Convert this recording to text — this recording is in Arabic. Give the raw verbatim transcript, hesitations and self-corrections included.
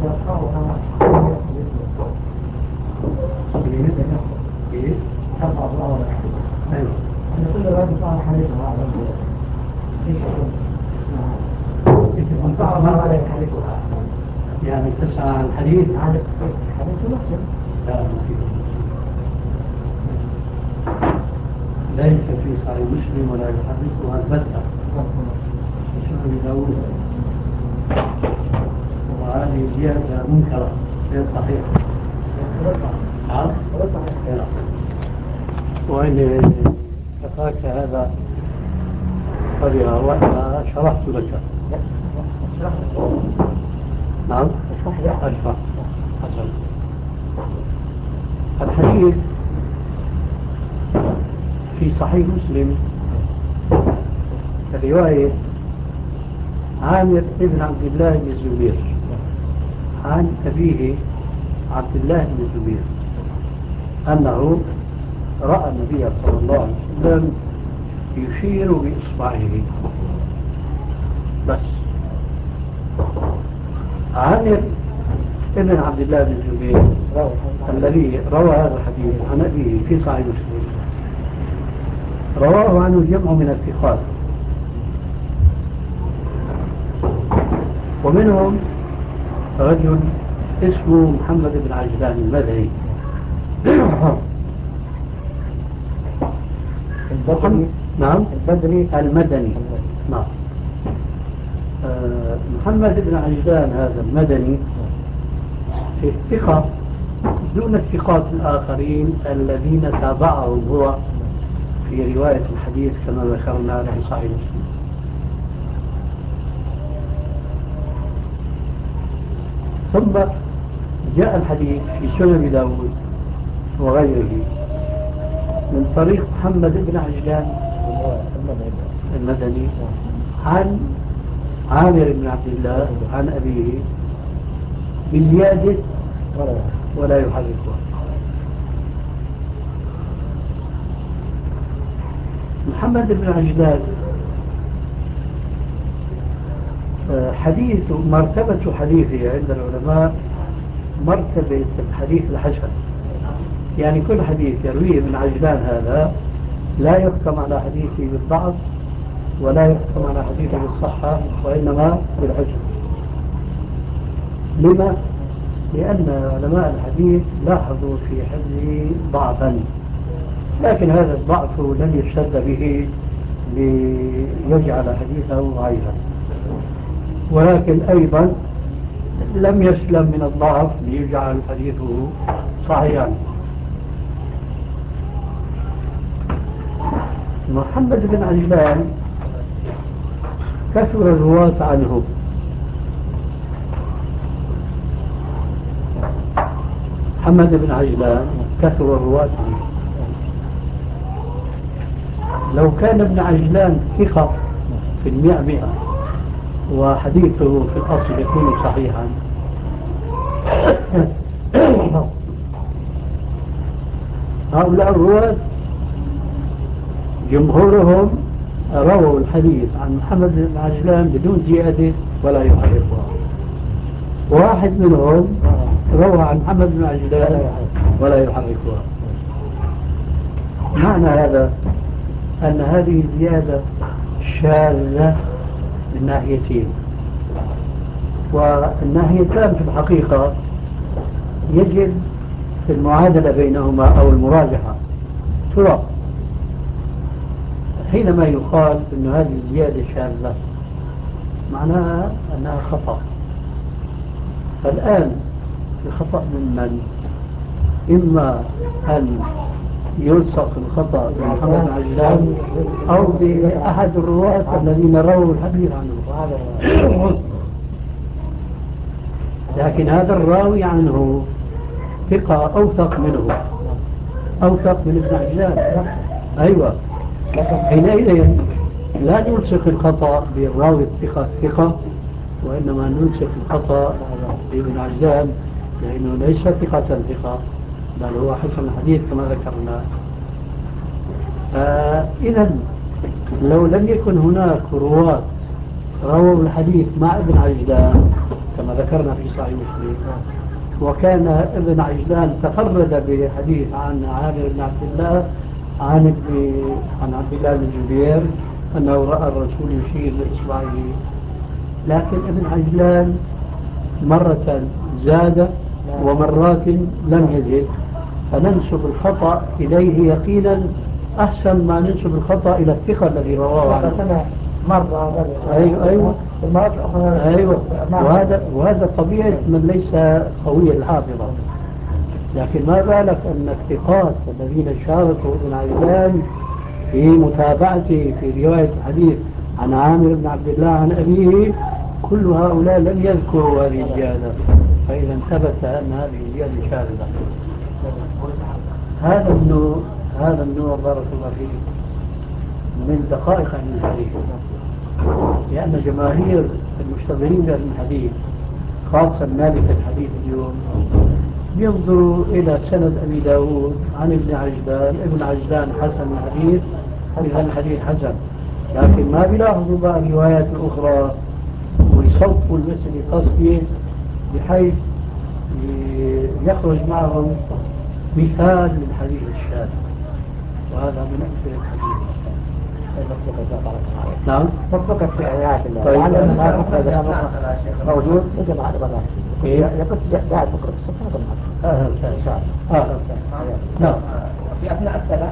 يقرأها كيف؟ يرفع الله الحديث. أيوه. أن كل رواية يقرأ الحديث هذا ايش يكون؟ يقرأ الله حديثها. يعني تسعى عن الحديث؟ عن حديث مسلم. لا ما في. ليس في صحيح مسلم ولا يحدثها البتة. في سنن داوود. وهذه زيادة منكرة غير صحيحة. نعم. وإن كفاك هذا طريقة وأنا شرحت لك. نعم. أشرح. حسن. الحديث في صحيح مسلم رواية عامر ابن عبد الله بن الزبير عن أبيه عبد الله بن الزبير أنه رأى النبي صلى الله عليه وسلم يشير بإصبعه بس. عامر ابن عبد الله بن الزبير الذي روى هذا الحديث عن أبيه في صحيح مسلم رواه عنه جمع من الثقات ومنهم رجل اسمه محمد بن عجلان المدني. البدري. نعم. البدري المدني. نعم. آه محمد بن عجلان هذا المدني في الثقة دون الثقات الآخرين الذين تابعهم هو في رواية الحديث كما ذكرنا في صحيح مسلم. ثم جاء الحديث في سنن داود وغيره من طريق محمد بن عجلان المدني عن عامر بن عبد الله عن أبيه بزيادة ولا يحركها. محمد بن عجلان حديث مرتبة حديثه عند العلماء مرتبة الحديث الحسن، يعني كل حديث يرويه ابن عجلان هذا لا يحكم على حديثه بالضعف ولا يحكم على حديثه بالصحة وإنما بالحسن. لما؟ لأن علماء الحديث لاحظوا في حفظه ضعفا، لكن هذا الضعف لم يشتد به ليجعل حديثه ضعيفا، ولكن أيضا لم يسلم من الضعف ليجعل حديثه صحيحا. محمد بن عجلان كثر الرواة عنه، محمد بن عجلان كثر الرواة عنه. لو كان ابن عجلان ثقة في المئة مئة وحديثه في الأصل يكون صحيحا هؤلاء الرواة جمهورهم رووا الحديث عن محمد بن عجلان بدون زيادة ولا يحرفها، واحد منهم روى عن محمد بن عجلان ولا يحرفها. معنى هذا أن هذه زيادة شاذة من ناحيتين، والناحيتان في الحقيقة يجب في المعادلة بينهما أو المراجحة ترى حينما يقال أن هذه الزيادة شاذة معناها أنها خطأ. فالآن الخطأ من من؟ إما أن يلصق الخطأ بمحمد بن عجلان أو بأحد الرواة الذين رووا الحديث عنه، لكن هذا الراوي عنه ثقة أوثق منه، أوثق من ابن عجلان. أيوة، حينئذ لا نلصق الخطأ بالراوي الثقة الثقة، وإنما نلصق الخطأ بابن عجلان لأنه ليس ثقة ثقة بل هو حسن الحديث كما ذكرنا. إذا لو لم يكن هناك رواة رووا الحديث مع ابن عجلان كما كما ذكرنا في صحيح مسلم. وكان ابن عجلان تفرد بحديث عن عامر بن عبد الله عن ابن عن عبد الله بن الزبير أنه رأى الرسول يشير بإصبعه، لكن ابن عجلان مرة زاد ومرات لم يزد، فننسب الخطأ إليه يقينا أحسن ما ننسب الخطأ إلى الثقة الذي رواه عنه. مرة أيوة أيوة المرات الأخرى أيوة وهذا وهذا طبيعة من ليس قوي الحافظة. لكن ما بالك أن الثقات الذين شاركوا ابن عجلان في متابعته في رواية الحديث عن عامر بن عبد الله عن أبيه كل هؤلاء لم يذكروا هذه الزيادة، فإذا ثبت أن هذه الزيادة شاذة. هذا النوع هذا النوع بارك الله فيه من دقائق علم الحديث، لأن جماهير المشتغلين بعلم الحديث خاصة مالك الحديث اليوم ينظروا إلى سند أبي داود عن ابن عجلان، ابن عجلان حسن الحديث، إذا الحديث حسن، لكن ما بيلاحظوا بقى الروايات الأخرى ويصفوا المسألة تصفية بحيث يخرج معهم مثال للحديث الشاذ، وهذا من أمثلة الحديث الشاذ. نعم تطبقت في آيات الله. طيب لعل أن ما هذا موجود في جماعة الغزالة. يقول جاء فكرة الصفحة. أهلا وسهلا. أهلا وسهلا. نعم. في أثناء الصلاة